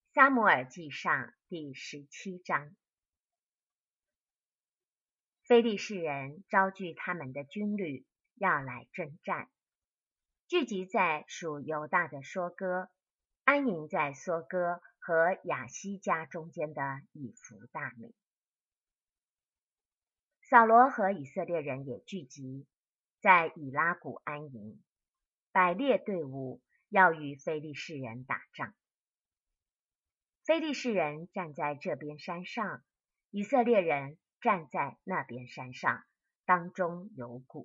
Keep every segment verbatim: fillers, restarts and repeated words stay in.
撒母耳记上第十七章。非利士人招聚他们的军旅，要来征战，聚集在属犹大的梭哥，安营在梭哥和亚西家中间的以弗大米。扫罗和以色列人也聚集在以拉谷安营，摆列队伍，要与非利士人打仗。非利士人站在这边山上，以色列人站在那边山上，当中有谷。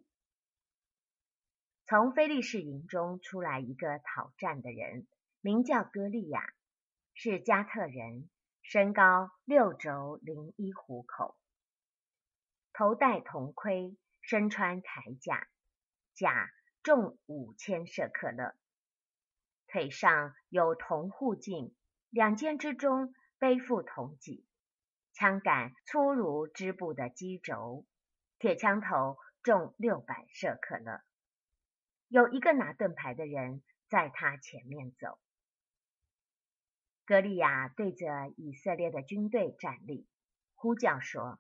从非利士营中出来一个讨战的人，名叫歌利亚，是加特人，身高六肘零一虎口，头戴铜盔，身穿铠甲，甲重五千舍克勒，腿上有铜护镜，两肩之中背负铜戟，枪杆粗如织布的机轴，铁枪头重六百舍克勒。有一个拿盾牌的人在他前面走。歌利亚对着以色列的军队站立，呼叫说：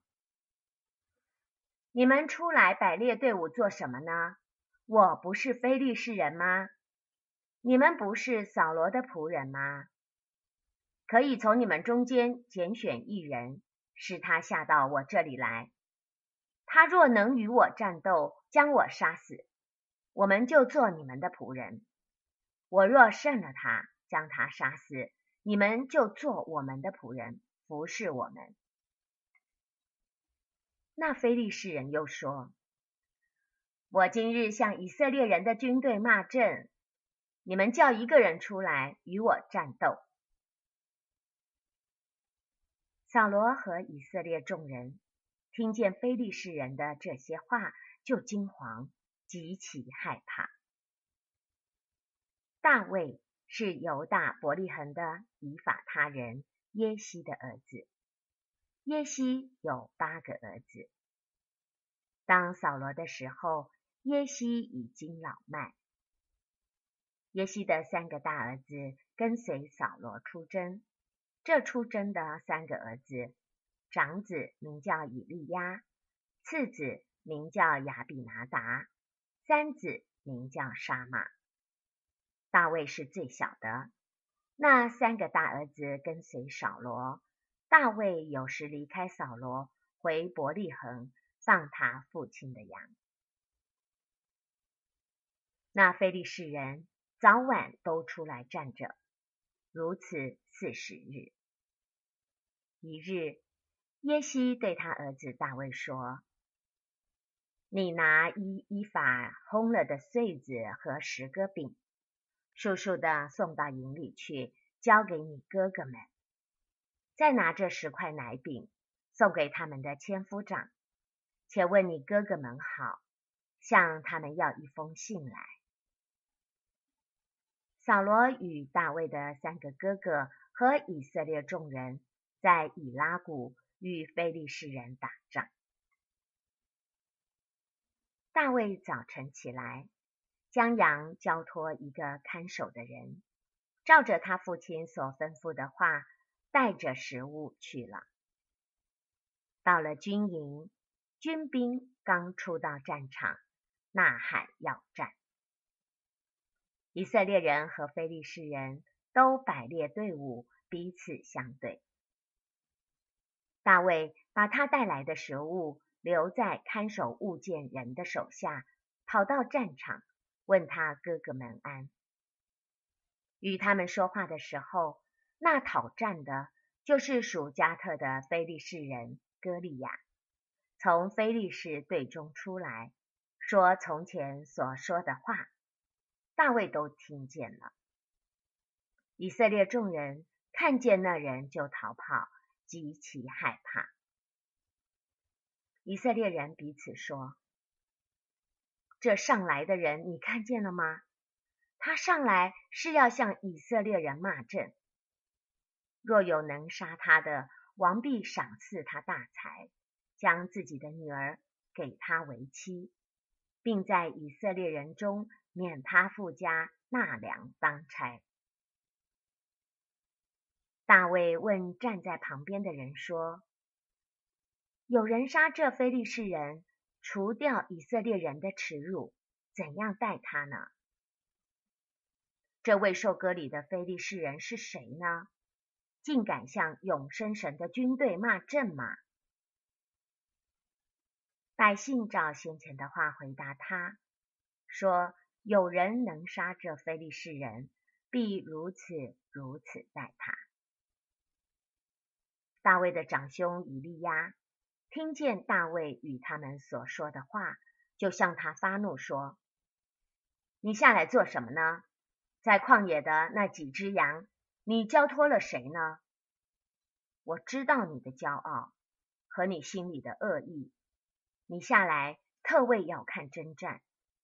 你们出来摆列队伍做什么呢？我不是非利士人吗？你们不是扫罗的仆人吗？可以从你们中间拣选一人，使他下到我这里来。他若能与我战斗，将我杀死，我们就做你们的仆人。我若胜了他，将他杀死，你们就做我们的仆人，服侍我们。那非利士人又说：我今日向以色列人的军队骂阵，你们叫一个人出来与我战斗。扫罗和以色列众人听见非利士人的这些话，就惊惶，极其害怕。大卫是犹大伯利恒的以法他人耶西的儿子，耶西有八个儿子。当扫罗的时候，耶西已经老迈。耶西的三个大儿子跟随扫罗出征，这出征的三个儿子，长子名叫以利亚，次子名叫亚比拿达，三子名叫沙马。大卫是最小的。那三个大儿子跟随扫罗，大卫有时离开扫罗，回伯利恒放他父亲的羊。那非利士人早晚都出来站着，如此四十日。一日，耶西对他儿子大卫说：你拿一依法烘了的穗子和十个饼，速速的送到营里去，交给你哥哥们。再拿这十块奶饼，送给他们的千夫长，且问你哥哥们好，向他们要一封信来。扫罗与大卫的三个哥哥和以色列众人在以拉谷与非利士人打仗。大卫早晨起来，将羊交托一个看守的人，照着他父亲所吩咐的话，带着食物去了。到了军营，军兵刚出到战场，呐喊要战。以色列人和非利士人都摆列队伍，彼此相对。大卫把他带来的食物留在看守物件人的手下，跑到战场，问他哥哥们安。与他们说话的时候，那讨战的就是属加特的非利士人歌利亚，从非利士队中出来，说从前所说的话，大卫都听见了。以色列众人看见那人就逃跑，极其害怕。以色列人彼此说：这上来的人你看见了吗？他上来是要向以色列人骂阵。若有能杀他的，王必赏赐他大财，将自己的女儿给他为妻，并在以色列人中免他父家纳粮当差。 大卫问站在旁边的人说：有人杀这非利士人，除掉以色列人的耻辱，怎样待他呢？这未受割礼的非利士人是谁呢？竟敢向永生神的军队骂阵吗？百姓照先前的话回答他，说有人能杀这非利士人，必如此如此待他。大卫的长兄以利亚听见大卫与他们所说的话，就向他发怒说：你下来做什么呢？在旷野的那几只羊，你交托了谁呢？我知道你的骄傲和你心里的恶意，你下来特为要看征战。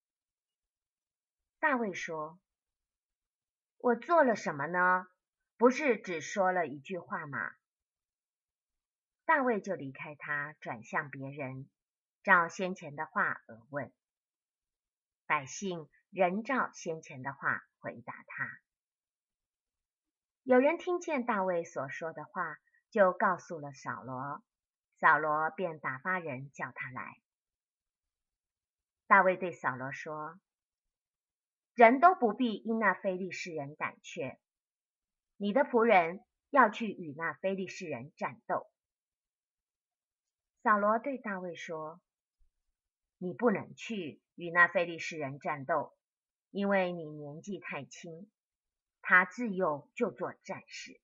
大卫说：我做了什么呢？不是只说了一句话吗？大卫就离开他，转向别人，照先前的话而问。百姓仍照先前的话回答他。有人听见大卫所说的话，就告诉了扫罗，扫罗便打发人叫他来。大卫对扫罗说：人都不必因那非利士人胆怯，你的仆人要去与那非利士人战斗。扫罗对大卫说：你不能去与那非利士人战斗，因为你年纪太轻，他自幼就做战士。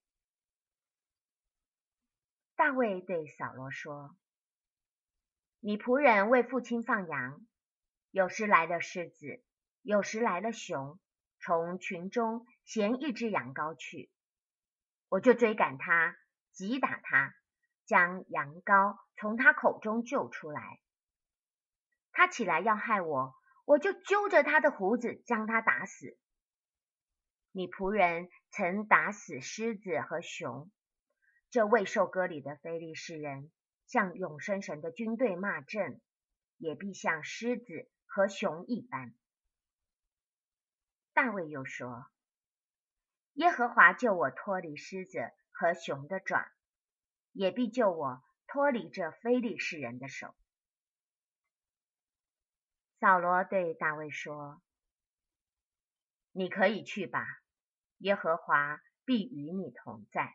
大卫对扫罗说：你仆人为父亲放羊，有时来了狮子，有时来了熊，从群中衔一只羊羔去，我就追赶他，击打他，将羊羔从他口中救出来。他起来要害我，我就揪着他的胡子将他打死。你仆人曾打死狮子和熊，这未受割礼的非利士人向永生神的军队骂阵，也必像狮子和熊一般。大卫又说：耶和华救我脱离狮子和熊的爪，也必救我脱离这非利士人的手。扫罗对大卫说：你可以去吧，耶和华必与你同在。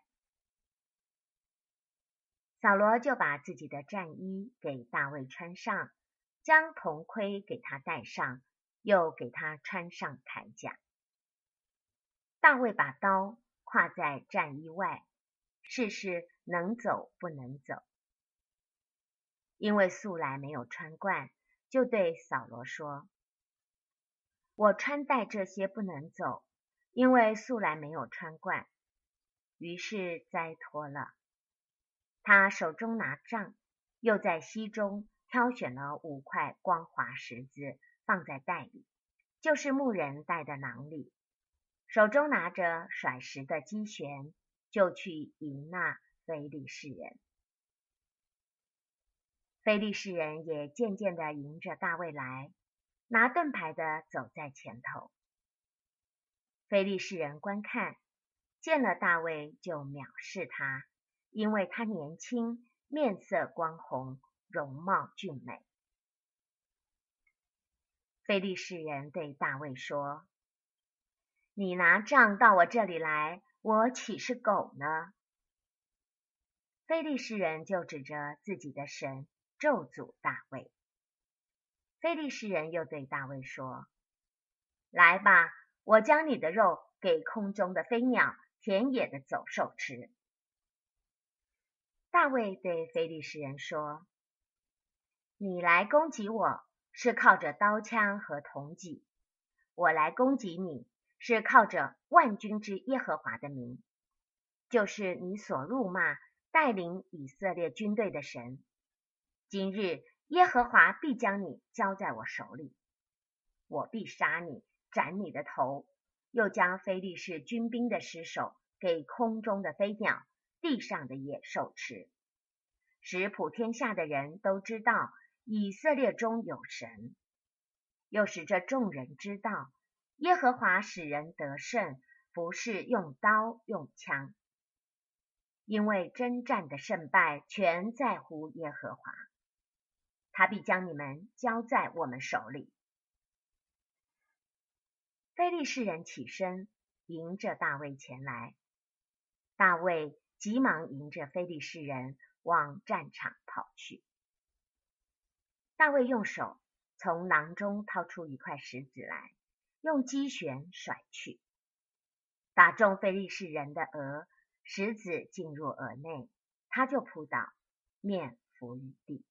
扫罗就把自己的战衣给大卫穿上，将铜盔给他戴上，又给他穿上铠甲。大卫把刀挎在战衣外，试试能走不能走。因为素来没有穿惯，就对扫罗说：我穿戴这些不能走，因为素来没有穿惯。于是摘脱了。他手中拿杖，又在膝中挑选了五块光滑石子，放在袋里，就是牧人带的囊里，手中拿着甩石的机旋，就去迎那非利士人。非利士人也渐渐地迎着大卫来，拿盾牌的走在前头。非利士人观看，见了大卫就藐视他，因为他年轻，面色光红，容貌俊美。非利士人对大卫说：你拿杖到我这里来，我岂是狗呢？非利士人就指着自己的神咒诅大卫。非利士人又对大卫说：来吧，我将你的肉给空中的飞鸟、田野的走兽吃。大卫对非利士人说：你来攻击我，是靠着刀枪和铜戟；我来攻击你，是靠着万军之耶和华的名，就是你所辱骂带领以色列军队的神。今日耶和华必将你交在我手里，我必杀你，斩你的头，又将非利士军兵的尸首给空中的飞鸟、地上的野兽吃，使普天下的人都知道以色列中有神，又使这众人知道耶和华使人得胜，不是用刀用枪。 因为征战的胜败全在乎耶和华，他必将你们交在我们手里。”非利士人起身，迎着大卫前来。大卫急忙迎着非利士人往战场跑去。大卫用手从囊中掏出一块石子来，用机旋甩去，打中非利士人的额，石子进入额内，他就扑倒，面伏于地。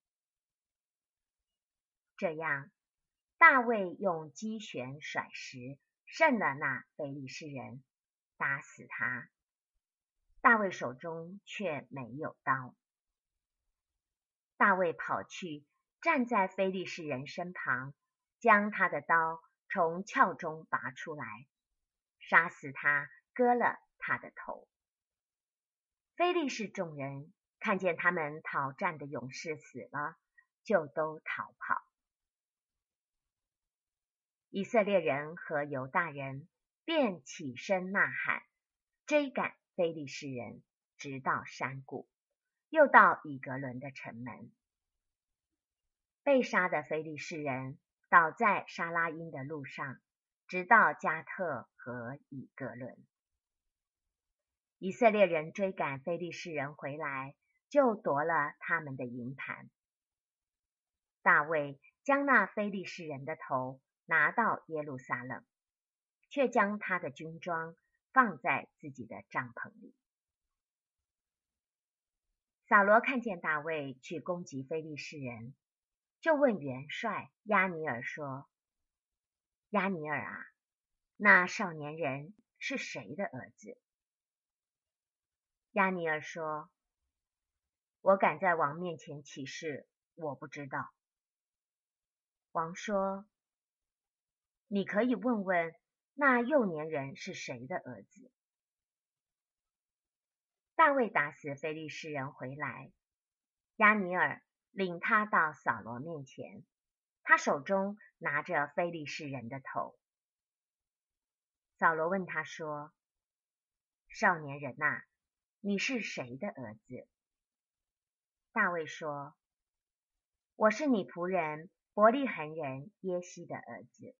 这样，大卫用机旋甩石，胜了那非利士人，打死他。大卫手中却没有刀。大卫跑去，站在非利士人身旁，将他的刀从鞘中拔出来，杀死他，割了他的头。非利士众人看见他们讨战的勇士死了，就都逃跑。以色列人和犹大人便起身呐喊，追赶非利士人，直到山谷，又到以革伦的城门。被杀的非利士人倒在沙拉因的路上，直到加特和以革伦。以色列人追赶非利士人回来，就夺了他们的营盘。大卫将那非利士人的头拿到耶路撒冷，却将他的军装放在自己的帐篷里。扫罗看见大卫去攻击非利士人，就问元帅押尼珥说：“押尼珥啊，那少年人是谁的儿子？”押尼珥说：“我敢在王面前起誓，我不知道。”王说：“你可以问问那幼年人是谁的儿子。”大卫打死非利士人回来，押尼珥领他到扫罗面前，他手中拿着非利士人的头。扫罗问他说：“少年人啊，你是谁的儿子？”大卫说：“我是你仆人伯利恒人耶西的儿子。”